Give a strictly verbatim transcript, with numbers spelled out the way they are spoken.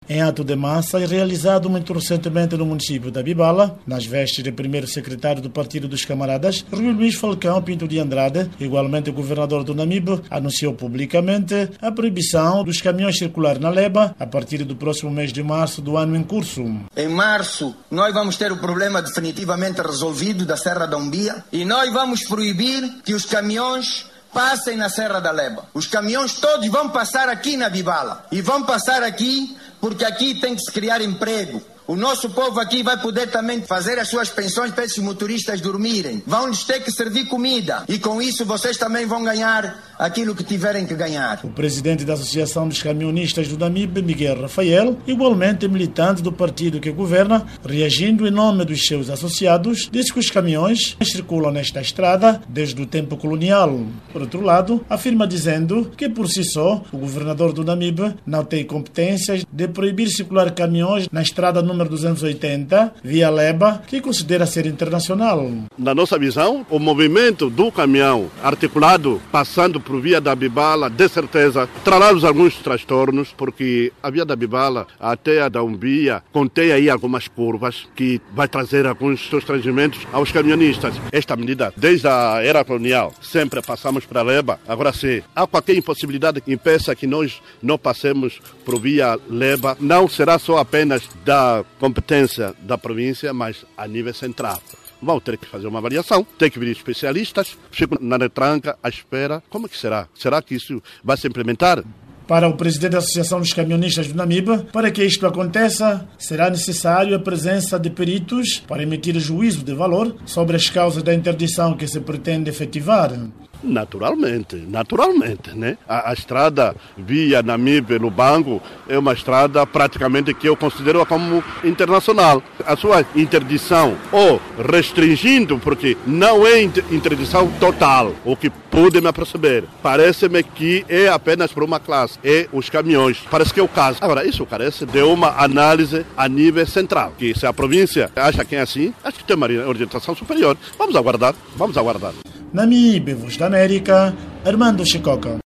em ato de massa e realizado muito recentemente no município da Bibala, nas vestes do primeiro secretário do Partido dos Camaradas, Rui Luís Falcão Pinto de Andrade, igualmente o governador do Namibe, anunciou publicamente a proibição dos caminhões circular na Leba a partir do próximo mês de março do ano em curso. Em março, nós vamos ter o problema definitivamente resolvido da Serra da Umbia e nós vamos proibir que os caminhões passem na Serra da Leba. Os caminhões todos vão passar aqui na Bibala e vão passar aqui porque aqui tem que se criar emprego. O nosso povo aqui vai poder também fazer as suas pensões para esses motoristas dormirem. Vão-lhes ter que servir comida. E com isso vocês também vão ganhar aquilo que tiverem que ganhar. O presidente da Associação dos Caminhonistas do Namibe, Miguel Rafael, igualmente militante do partido que governa, reagindo em nome dos seus associados, disse que os caminhões circulam nesta estrada desde o tempo colonial. Por outro lado, afirma dizendo que por si só, o governador do Namibe não tem competências de proibir circular caminhões na estrada número duzentos e oitenta, via Leba, que considera ser internacional. Na nossa visão, o movimento do caminhão articulado passando por via da Bibala, de certeza, trará alguns transtornos, porque a via da Bibala até a da Umbia contém aí algumas curvas que vai trazer alguns constrangimentos aos caminhonistas. Esta medida, desde a era colonial, sempre passamos para a Leba. Agora, se há qualquer impossibilidade que impeça que nós não passemos por via Leba, não será só apenas da competência da província, mas a nível central. Vão ter que fazer uma avaliação, tem que vir especialistas, ficam na retranca à espera. Como é que será? Será que isso vai se implementar? Para o presidente da Associação dos Caminhonistas do Namibe, para que isto aconteça, será necessário a presença de peritos para emitir juízo de valor sobre as causas da interdição que se pretende efetivar. Naturalmente, naturalmente, né? A, a estrada via Namibe-Lubango é uma estrada praticamente que eu considero como internacional. A sua interdição, ou restringindo, porque não é interdição total, o que pude me aperceber, parece-me que é apenas para uma classe, é os caminhões. Parece que é o caso. Agora, isso carece de uma análise a nível central, que se a província acha que é assim, acho que tem uma orientação superior. Vamos aguardar, vamos aguardar. Namibe, Voz da América, Armando Chicoca.